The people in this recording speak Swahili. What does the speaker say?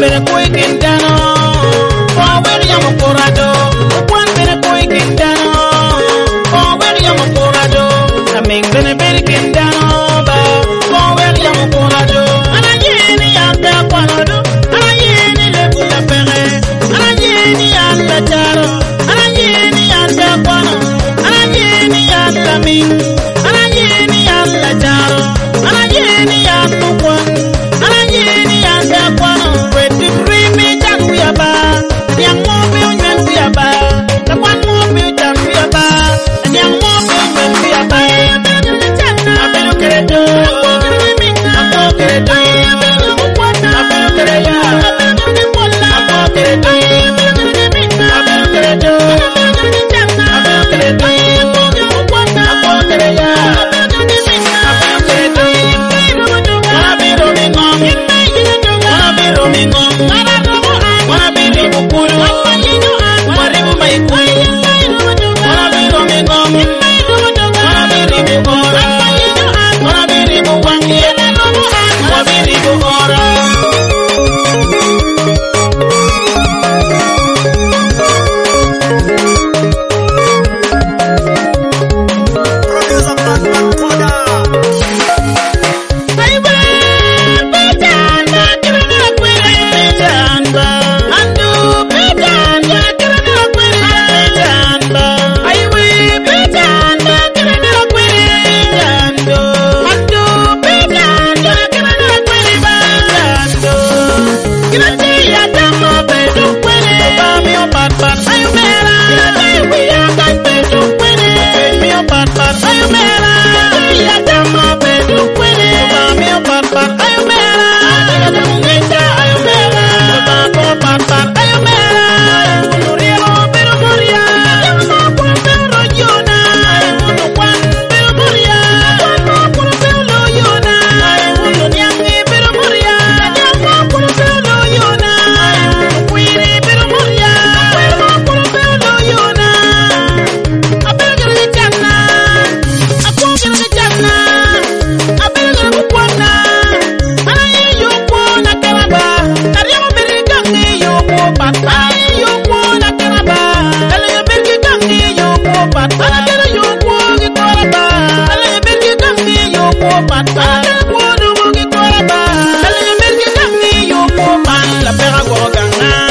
bere koi kintano, power yamo corado, one bere koi kintano, power yamo corado, aming bere kintano, ba, power yamo corado, anayeni anda quanado, anayeni le buta pere, anayeni anda charo, anayeni anda quano, anayeni anda ming, anayeni anda charo, anayeni anda quan, anayeni anda quano, ready free me chan we aba, yang mo be unyan we aba, the one mo be chan we aba, and yang mo be unyan we aba, abelo keredo, abo keredo, abelo kereya, abo keredo, abelo keredo, abelo keredo, abo kereya, abelo keredo, wanna be rolling on, wanna be rolling on, wanna be ribukuru, maribu maikulu, wanna be rolling on, wanna be ribukuru, wanna be ribuwangi, wanna be ribukuru. Producer Batman Koda. La pera